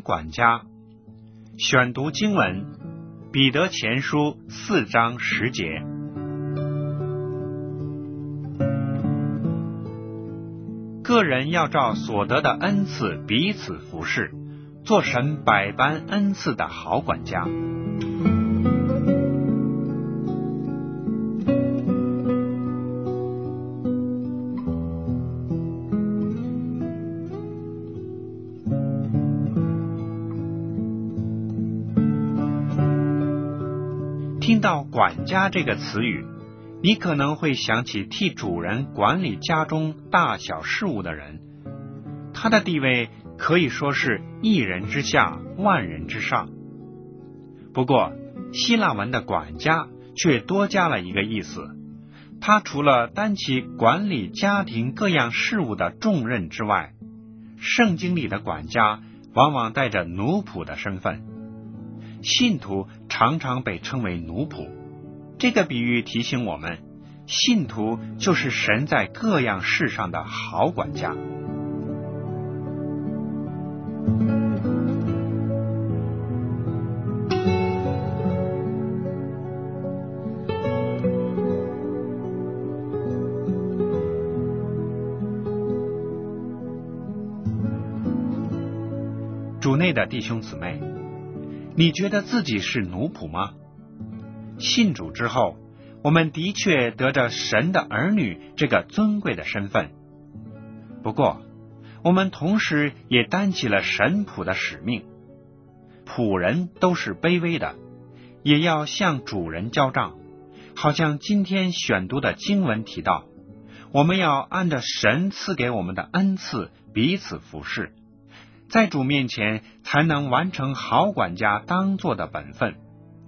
管家。选读经文：彼得前书4章10节。个人要照所得的恩赐彼此服侍，做神百般恩赐的好管家。听到管家这个词语，你可能会想起替主人管理家中大小事务的人，他的地位可以说是一人之下，万人之上。不过，希腊文的管家却多加了一个意思，他除了担起管理家庭各样事务的重任之外，圣经里的管家往往带着奴仆的身份。信徒常常被称为奴仆，这个比喻提醒我们，信徒就是神在各样事上的好管家。主内的弟兄姊妹，你觉得自己是奴仆吗？信主之后，我们的确得着神的儿女这个尊贵的身份。不过，我们同时也担起了神仆的使命。仆人都是卑微的，也要向主人交账。好像今天选读的经文提到，我们要按着神赐给我们的恩赐彼此服侍，在主面前才能完成好管家当做的本分。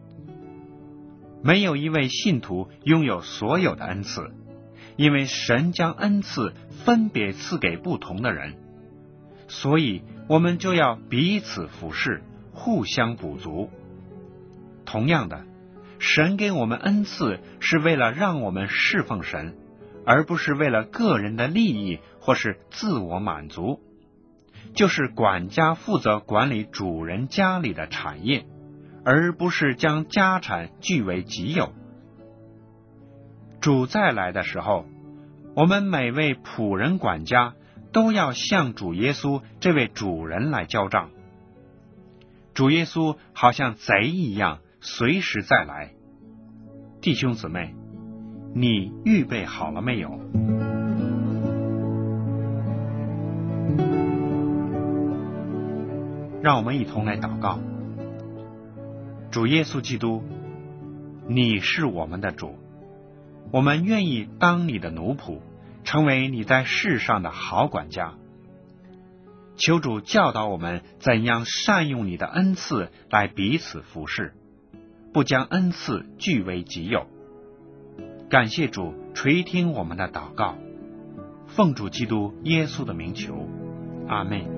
没有一位信徒拥有所有的恩赐，因为神将恩赐分别赐给不同的人，所以我们就要彼此服侍，互相补足。同样的，神给我们恩赐是为了让我们侍奉神，而不是为了个人的利益或是自我满足。就是管家负责管理主人家里的产业，而不是将家产据为己有。主再来的时候，我们每位仆人管家都要向主耶稣这位主人来交账。主耶稣好像贼一样随时再来。弟兄姊妹，你预备好了没有？让我们一同来祷告。主耶稣基督，你是我们的主，我们愿意当你的奴仆，成为你在世上的好管家。求主教导我们怎样善用你的恩赐来彼此服侍，不将恩赐据为己有。感谢主垂听我们的祷告，奉主基督耶稣的名求，阿们。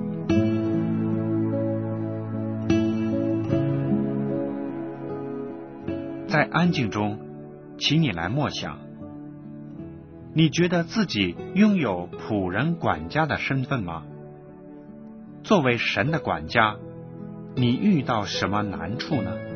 在安静中，请你来默想，你觉得自己拥有仆人管家的身份吗？作为神的管家，你遇到什么难处呢？